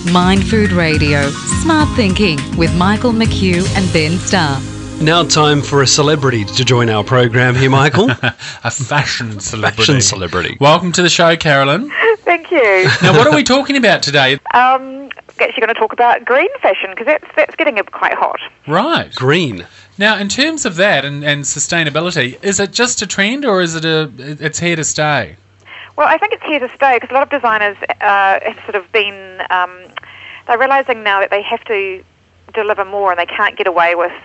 Mind Food Radio, Smart Thinking with Michael McHugh and Ben Starr. Now time for a celebrity to join our program here, Michael. A fashion celebrity. Fashion celebrity. Welcome to the show, Carolyn. Thank you. Now, what are we talking about today? Actually going to talk about green fashion because that's getting quite hot. Right. Green. Now, in terms of that and sustainability, is it just a trend or is it it's here to stay? Well, I think it's here to stay because a lot of designers have sort of been, they're realising now that they have to deliver more and they can't get away with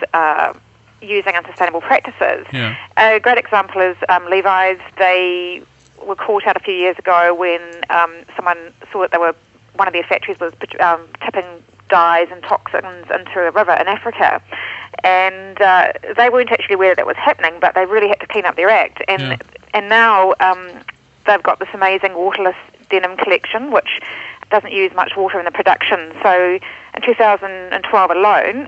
using unsustainable practices. Yeah. A great example is Levi's. They were caught out a few years ago when someone saw that one of their factories was tipping dyes and toxins into a river in Africa. And they weren't actually aware that was happening, but they really had to clean up their act. And now they've got this amazing waterless denim collection, which doesn't use much water in the production. So in 2012 alone,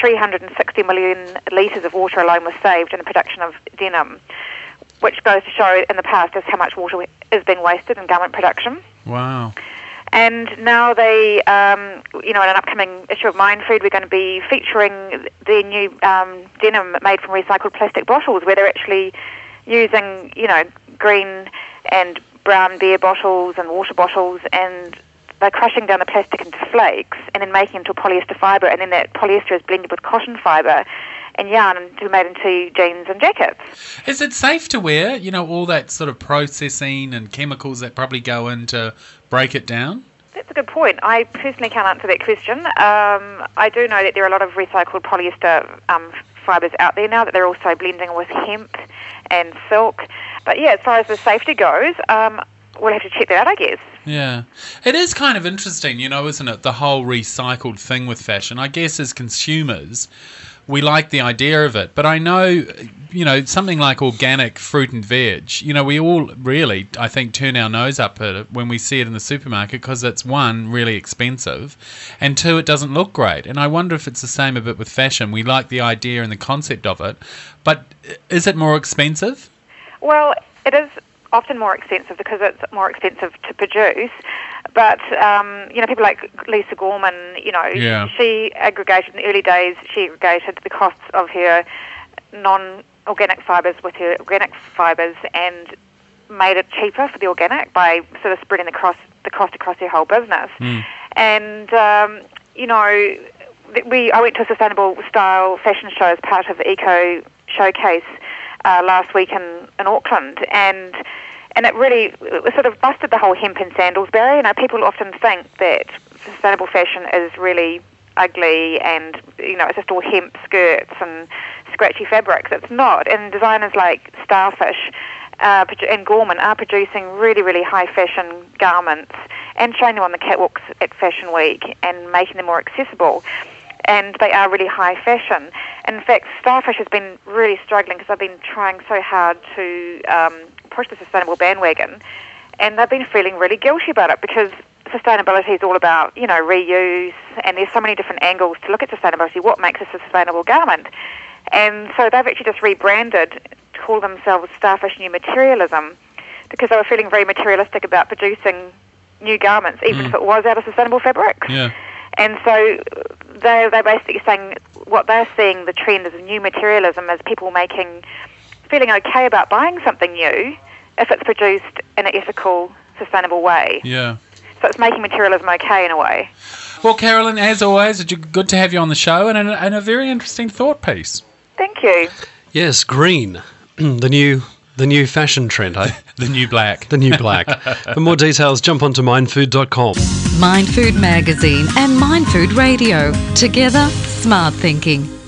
360 million litres of water alone was saved in the production of denim, which goes to show in the past just how much water is being wasted in garment production. Wow. And now they, in an upcoming issue of Mind Food, we're going to be featuring their new denim made from recycled plastic bottles, where they're actually using, green and brown beer bottles and water bottles, and they're crushing down the plastic into flakes and then making it into polyester fibre, and then that polyester is blended with cotton fibre and yarn and to be made into jeans and jackets. Is it safe to wear, all that sort of processing and chemicals that probably go in to break it down? That's a good point. I personally can't answer that question. I do know that there are a lot of recycled polyester fibres out there now that they're also blending with hemp and silk. But yeah, as far as the safety goes, we'll have to check that out, I guess. Yeah. It is kind of interesting, isn't it, the whole recycled thing with fashion. I guess as consumers, we like the idea of it. But I know, something like organic fruit and veg, we all really, I think, turn our nose up at it when we see it in the supermarket because it's, one, really expensive, and two, it doesn't look great. And I wonder if it's the same a bit with fashion. We like the idea and the concept of it, but is it more expensive? Well, it is often more expensive because it's more expensive to produce. But, people like Lisa Gorman, she aggregated in the early days, she aggregated the costs of her non-organic fibres with her organic fibres and made it cheaper for the organic by sort of spreading the cost across her whole business. And, I went to a sustainable style fashion show as part of the Eco Showcase last week in Auckland, and it really sort of busted the whole hemp and sandals barrier. People often think that sustainable fashion is really ugly and, it's just all hemp skirts and scratchy fabrics. It's not. And designers like Starfish and Gorman are producing really, really high fashion garments and showing them on the catwalks at Fashion Week and making them more accessible. And they are really high fashion. In fact, Starfish has been really struggling because they've been trying so hard to push the sustainable bandwagon, and they've been feeling really guilty about it because sustainability is all about, reuse, and there's so many different angles to look at sustainability. What makes a sustainable garment? And so they've actually just rebranded to call themselves Starfish New Materialism because they were feeling very materialistic about producing new garments, even if it was out of sustainable fabrics. Yeah. And so they're basically saying what they're seeing, the trend is new materialism, as people feeling okay about buying something new if it's produced in an ethical, sustainable way. Yeah. So it's making materialism okay in a way. Well, Carolyn, as always, it's good to have you on the show and a very interesting thought piece. Thank you. Yes, green, the new fashion trend, eh? The new black. The new black. For more details, jump onto mindfood.com. Mind Food Magazine and Mind Food Radio. Together, smart thinking.